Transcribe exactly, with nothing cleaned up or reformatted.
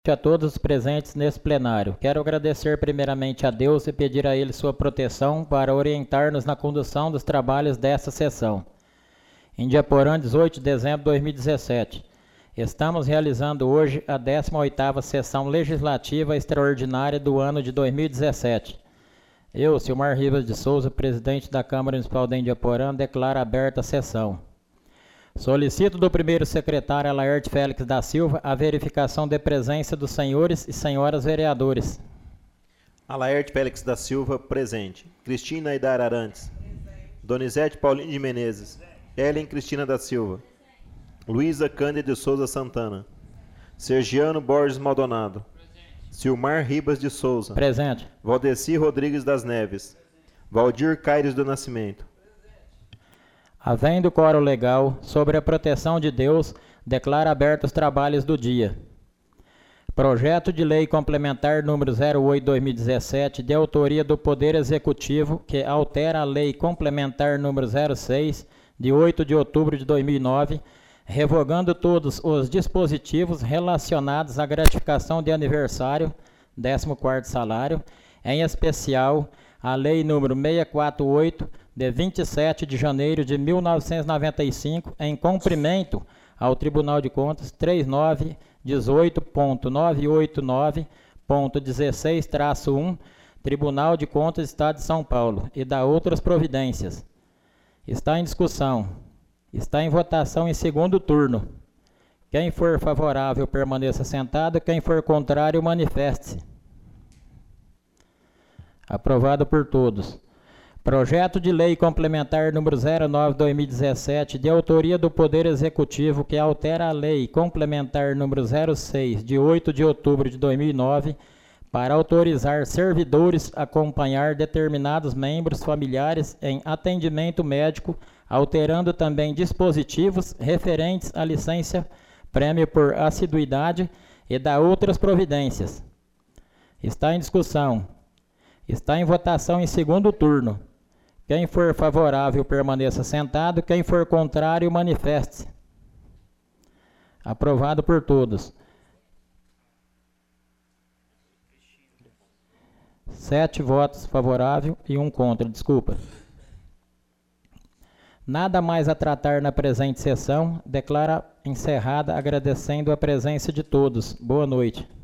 a todos os presentes nesse plenário. Quero agradecer primeiramente a Deus e pedir a Ele sua proteção para orientar-nos na condução dos trabalhos desta sessão. Em Diaporã, dezoito de dezembro de dois mil e dezessete. Estamos realizando hoje a décima oitava sessão legislativa extraordinária do ano de dois mil e dezessete. Eu, Silmar Ribas de Souza, presidente da Câmara Municipal de Indiaporã, declaro aberta a sessão. Solicito do primeiro secretário Alaerte Félix da Silva a verificação de presença dos senhores e senhoras vereadores. Alaerte Félix da Silva, presente. Cristina Aidar Arantes. Presente. Donizete Paulinho de Menezes. Ellen Cristina da Silva. Luísa Cândida de Souza Santana. Sergiano Borges Maldonado. Presente. Silmar Ribas de Souza. Presente. Valdeci Rodrigues das Neves. Valdir Caires do Nascimento. Havendo quórum legal, sobre a proteção de Deus, declaro abertos os trabalhos do dia. Projeto de Lei Complementar número zero oito barra dois mil e dezessete, de autoria do Poder Executivo, que altera a Lei Complementar número zero seis, de oito de outubro de dois mil e nove, revogando todos os dispositivos relacionados à gratificação de aniversário, décimo quarto salário, em especial a Lei número seiscentos e quarenta e oito, de vinte e sete de janeiro de mil novecentos e noventa e cinco, em cumprimento ao Tribunal de Contas três mil novecentos e dezoito ponto novecentos e oitenta e nove ponto dezesseis traço um, Tribunal de Contas do Estado de São Paulo, e da outras providências. Está em discussão. Está em votação em segundo turno. Quem for favorável, permaneça sentado. Quem for contrário, manifeste-se. Aprovado por todos. Projeto de Lei Complementar número zero nove barra dois mil e dezessete, de autoria do Poder Executivo, que altera a Lei Complementar número zero seis, de oito de outubro de dois mil e nove, para autorizar servidores a acompanhar determinados membros familiares em atendimento médico, alterando também dispositivos referentes à licença prêmio por assiduidade e da outras providências. Está em discussão. Está em votação em segundo turno. Quem for favorável, permaneça sentado. Quem for contrário, manifeste-se. Aprovado por todos. Sete votos favoráveis e um contra. Desculpa. Nada mais a tratar na presente sessão. Declara encerrada, agradecendo a presença de todos. Boa noite.